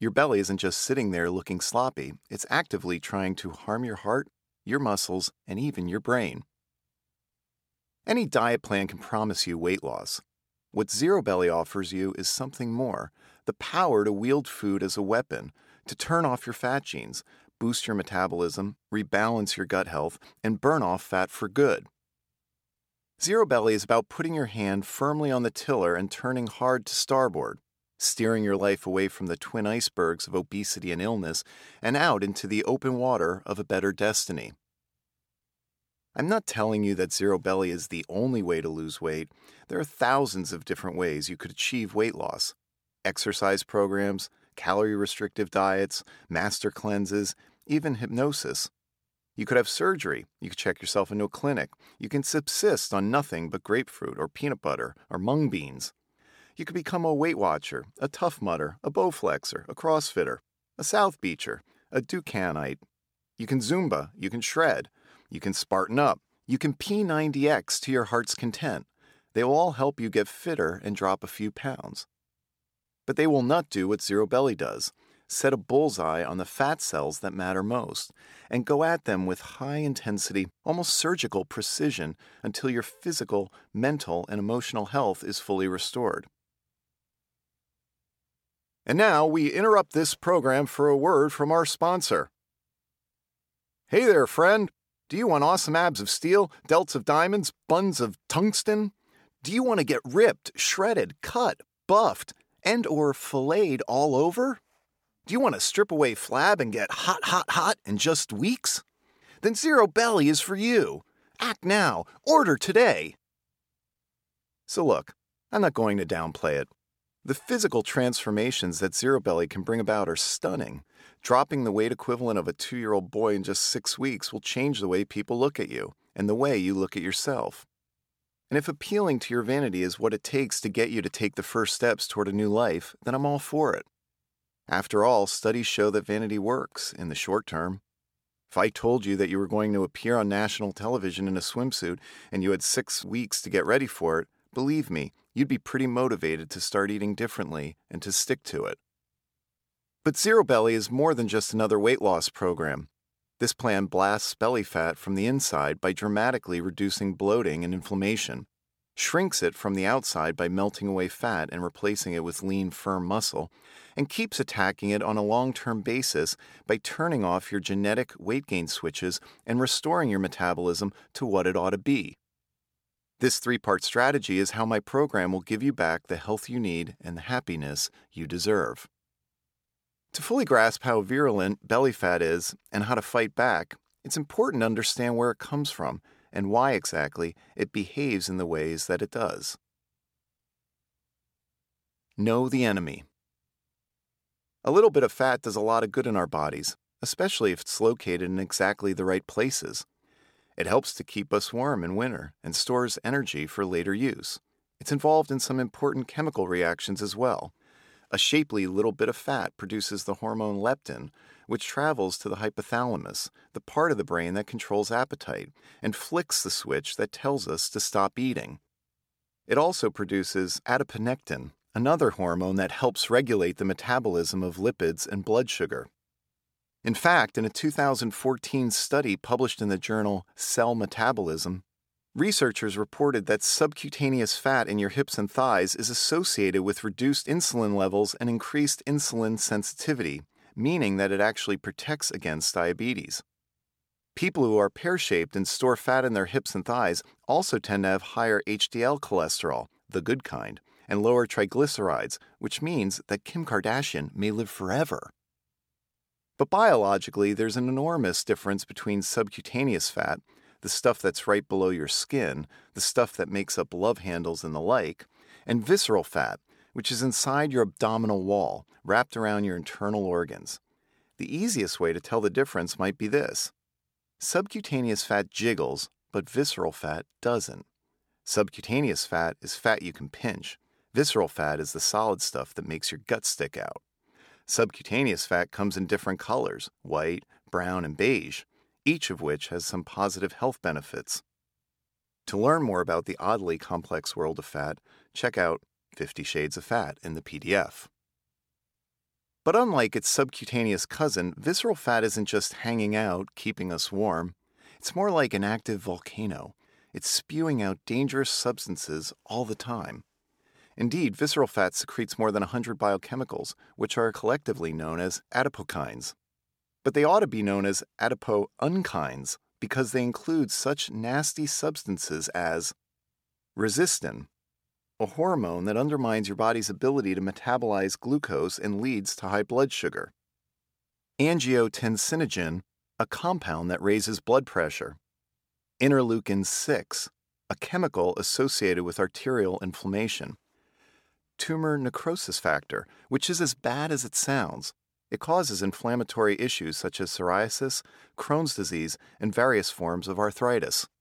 Your belly isn't just sitting there looking sloppy, it's actively trying to harm your heart, your muscles, and even your brain. Any diet plan can promise you weight loss. What Zero Belly offers you is something more: the power to wield food as a weapon, to turn off your fat genes, boost your metabolism, rebalance your gut health, and burn off fat for good. Zero Belly is about putting your hand firmly on the tiller and turning hard to starboard, steering your life away from the twin icebergs of obesity and illness and out into the open water of a better destiny. I'm not telling you that Zero Belly is the only way to lose weight. There are thousands of different ways you could achieve weight loss. Exercise programs, calorie-restrictive diets, master cleanses, even hypnosis. You could have surgery. You could check yourself into a clinic. You can subsist on nothing but grapefruit or peanut butter or mung beans. You could become a Weight Watcher, a Tough Mudder, a Bowflexer, a CrossFitter, a South Beacher, a Ducanite. You can Zumba. You can shred. You can Spartan up. You can P90X to your heart's content. They will all help you get fitter and drop a few pounds. But they will not do what Zero Belly does: set a bullseye on the fat cells that matter most, and go at them with high-intensity, almost surgical precision until your physical, mental, and emotional health is fully restored. And now we interrupt this program for a word from our sponsor. Hey there, friend. Do you want awesome abs of steel, delts of diamonds, buns of tungsten? Do you want to get ripped, shredded, cut, buffed, and or filleted all over? Do you want to strip away flab and get hot in just weeks? Then Zero Belly is for you. Act now. Order today. So look, I'm not going to downplay it. The physical transformations that Zero Belly can bring about are stunning. Dropping the weight equivalent of a 2-year-old boy in just 6 weeks will change the way people look at you and the way you look at yourself. And if appealing to your vanity is what it takes to get you to take the first steps toward a new life, then I'm all for it. After all, studies show that vanity works in the short term. If I told you that you were going to appear on national television in a swimsuit and you had 6 weeks to get ready for it, believe me, you'd be pretty motivated to start eating differently and to stick to it. But Zero Belly is more than just another weight loss program. This plan blasts belly fat from the inside by dramatically reducing bloating and inflammation, shrinks it from the outside by melting away fat and replacing it with lean, firm muscle, and keeps attacking it on a long-term basis by turning off your genetic weight gain switches and restoring your metabolism to what it ought to be. This 3-part strategy is how my program will give you back the health you need and the happiness you deserve. To fully grasp how virulent belly fat is and how to fight back, it's important to understand where it comes from and why exactly it behaves in the ways that it does. Know the enemy. A little bit of fat does a lot of good in our bodies, especially if it's located in exactly the right places. It helps to keep us warm in winter and stores energy for later use. It's involved in some important chemical reactions as well. A shapely little bit of fat produces the hormone leptin, which travels to the hypothalamus, the part of the brain that controls appetite, and flicks the switch that tells us to stop eating. It also produces adiponectin, another hormone that helps regulate the metabolism of lipids and blood sugar. In fact, in a 2014 study published in the journal Cell Metabolism, researchers reported that subcutaneous fat in your hips and thighs is associated with reduced insulin levels and increased insulin sensitivity, meaning that it actually protects against diabetes. People who are pear-shaped and store fat in their hips and thighs also tend to have higher HDL cholesterol, the good kind, and lower triglycerides, which means that Kim Kardashian may live forever. But biologically, there's an enormous difference between subcutaneous fat, the stuff that's right below your skin, the stuff that makes up love handles and the like, and visceral fat, which is inside your abdominal wall, wrapped around your internal organs. The easiest way to tell the difference might be this. Subcutaneous fat jiggles, but visceral fat doesn't. Subcutaneous fat is fat you can pinch. Visceral fat is the solid stuff that makes your gut stick out. Subcutaneous fat comes in different colors, white, brown, and beige, each of which has some positive health benefits. To learn more about the oddly complex world of fat, check out 50 Shades of Fat in the PDF. But unlike its subcutaneous cousin, visceral fat isn't just hanging out, keeping us warm. It's more like an active volcano. It's spewing out dangerous substances all the time. Indeed, visceral fat secretes more than 100 biochemicals, which are collectively known as adipokines. But they ought to be known as adipounkines because they include such nasty substances as resistin, a hormone that undermines your body's ability to metabolize glucose and leads to high blood sugar; angiotensinogen, a compound that raises blood pressure; interleukin-6, a chemical associated with arterial inflammation; tumor necrosis factor, which is as bad as it sounds. It causes inflammatory issues such as psoriasis, Crohn's disease, and various forms of arthritis;